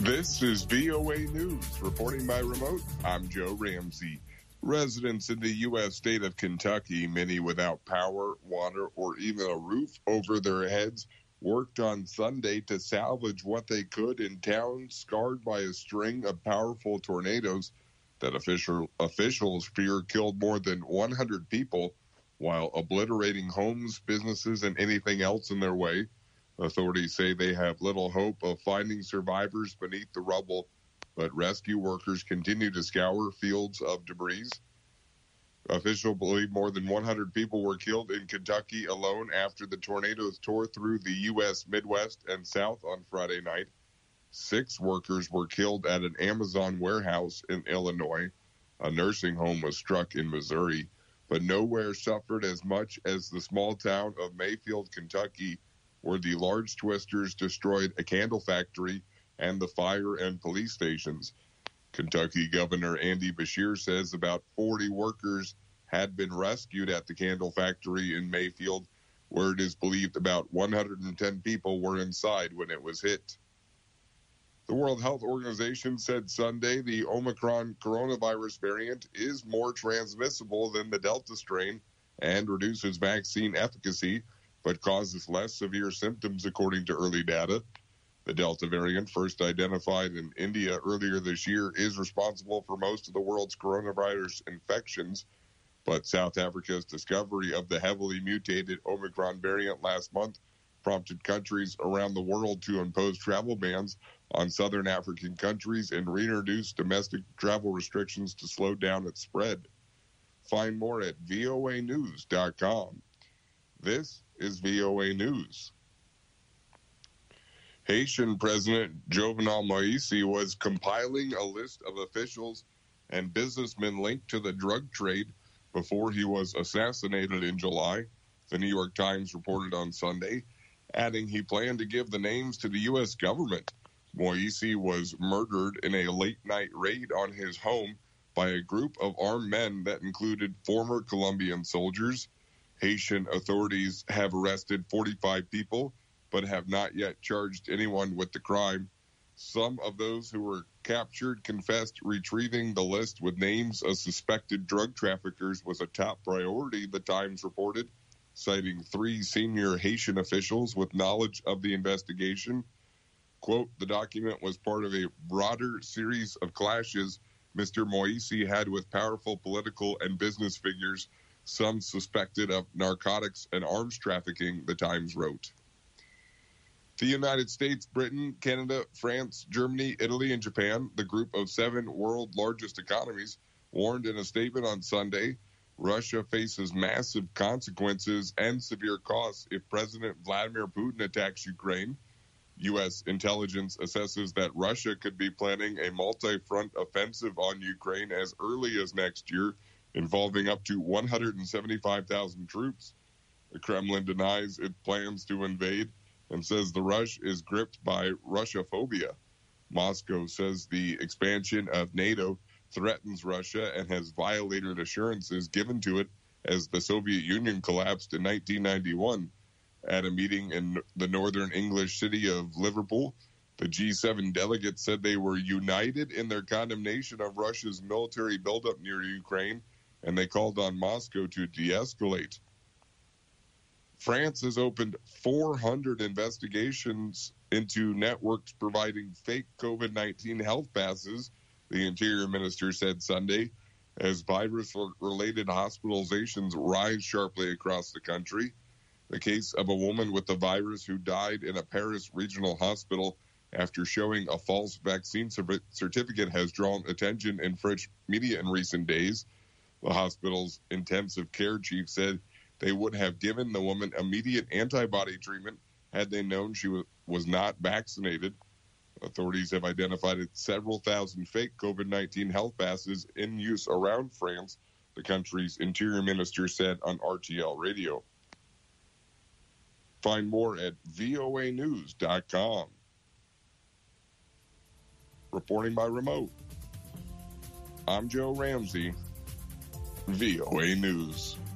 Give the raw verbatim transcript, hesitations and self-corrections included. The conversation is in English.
This is V O A News. Reporting by remote, I'm Joe Ramsey. Residents in the U S state of Kentucky, many without power, water, or even a roof over their heads, worked on Sunday to salvage what they could in towns scarred by a string of powerful tornadoes that official, officials fear killed more than one hundred people while obliterating homes, businesses, and anything else in their way. Authorities say they have little hope of finding survivors beneath the rubble, but rescue workers continue to scour fields of debris. Officials believe more than one hundred people were killed in Kentucky alone after the tornadoes tore through the U S Midwest and South on Friday night. Six workers were killed at an Amazon warehouse in Illinois. A nursing home was struck in Missouri, but nowhere suffered as much as the small town of Mayfield, Kentucky, where the large twisters destroyed a candle factory and the fire and police stations. Kentucky Governor Andy Beshear says about forty workers had been rescued at the candle factory in Mayfield, where it is believed about one hundred ten people were inside when it was hit. The World Health Organization said Sunday the Omicron coronavirus variant is more transmissible than the Delta strain and reduces vaccine efficacy, but causes less severe symptoms, according to early data. The Delta variant, first identified in India earlier this year, is responsible for most of the world's coronavirus infections, but South Africa's discovery of the heavily mutated Omicron variant last month prompted countries around the world to impose travel bans on southern African countries and reintroduce domestic travel restrictions to slow down its spread. Find more at V O A news dot com. This is V O A News. Haitian President Jovenel Moise was compiling a list of officials and businessmen linked to the drug trade before he was assassinated in July, the New York Times reported on Sunday, adding he planned to give the names to the U S government. Moise was murdered in a late-night raid on his home by a group of armed men that included former Colombian soldiers. Haitian authorities have arrested forty-five people, but have not yet charged anyone with the crime. Some of those who were captured confessed retrieving the list with names of suspected drug traffickers was a top priority, the Times reported, citing three senior Haitian officials with knowledge of the investigation. Quote, the document was part of a broader series of clashes Mister Moise had with powerful political and business figures, some suspected of narcotics and arms trafficking, the Times wrote. The United States, Britain, Canada, France, Germany, Italy, and Japan, the group of seven world largest economies, warned in a statement on Sunday Russia faces massive consequences and severe costs if President Vladimir Putin attacks Ukraine. U S intelligence assesses that Russia could be planning a multi-front offensive on Ukraine as early as next year, involving up to one hundred seventy-five thousand troops. The Kremlin denies it plans to invade and says the Rush is gripped by Russophobia. Moscow says the expansion of NATO threatens Russia and has violated assurances given to it as the Soviet Union collapsed in nineteen ninety-one. At a meeting in the northern English city of Liverpool, the G seven delegates said they were united in their condemnation of Russia's military buildup near Ukraine, and they called on Moscow to de-escalate. France has opened four hundred investigations into networks providing fake COVID nineteen health passes, the Interior Minister said Sunday, as virus-related hospitalizations rise sharply across the country. The case of a woman with the virus who died in a Paris regional hospital after showing a false vaccine certificate has drawn attention in French media in recent days. The hospital's intensive care chief said they would have given the woman immediate antibody treatment had they known she was not vaccinated. Authorities have identified several thousand fake COVID nineteen health passes in use around France, the country's interior minister said on R T L Radio. Find more at V O A news dot com. Reporting by remote, I'm Joe Ramsey, V O A News.